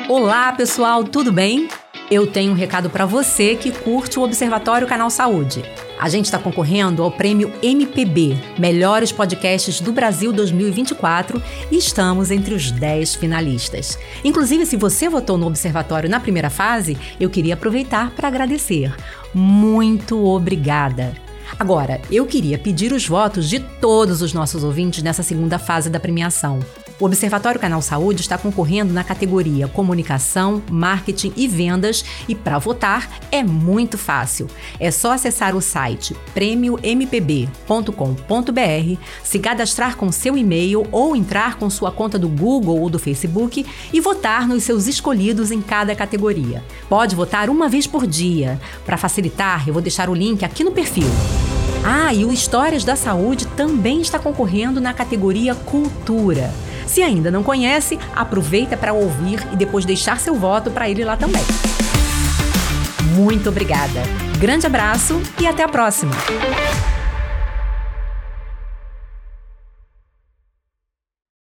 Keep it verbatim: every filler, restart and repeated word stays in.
Olá, pessoal, tudo bem? Eu tenho um recado para você que curte o Observatório Canal Saúde. A gente está concorrendo ao prêmio M P B, Melhores Podcasts do Brasil dois mil e vinte e quatro, e estamos entre os dez finalistas. Inclusive, se você votou no Observatório na primeira fase, eu queria aproveitar para agradecer. Muito obrigada! Agora, eu queria pedir os votos de todos os nossos ouvintes nessa segunda fase da premiação. O Observatório Canal Saúde está concorrendo na categoria Comunicação, Marketing e Vendas e para votar é muito fácil. É só acessar o site prêmio m p b ponto com ponto b r, se cadastrar com seu e-mail ou entrar com sua conta do Google ou do Facebook e votar nos seus escolhidos em cada categoria. Pode votar uma vez por dia. Para facilitar, eu vou deixar o link aqui no perfil. Ah, e o Histórias da Saúde também está concorrendo na categoria Cultura. Se ainda não conhece, aproveita para ouvir e depois deixar seu voto para ele lá também. Muito obrigada. Grande abraço e até a próxima!